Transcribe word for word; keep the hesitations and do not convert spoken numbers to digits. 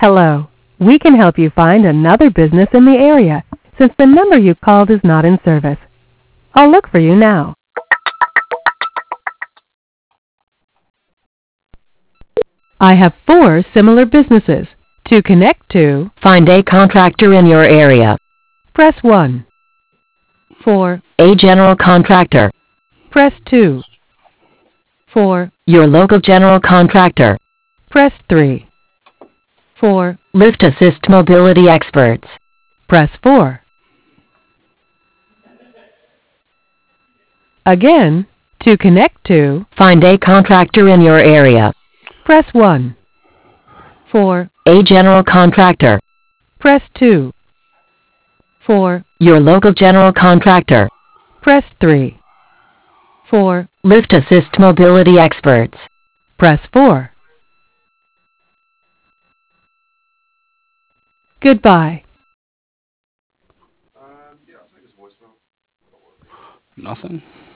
Hello. We can help you find another business in the area since the number you called is not in service. I'll look for you now. I have four similar businesses. To connect to, Find a contractor in your area. press one. For A general contractor. press two. For Your local general contractor. press three. For Lift Assist Mobility Experts. press four. Again, to connect to, Find a contractor in your area. press one. For A general contractor. press two. For Your local general contractor. press three. For Lift Assist Mobility Experts. press four. Goodbye. Nothing.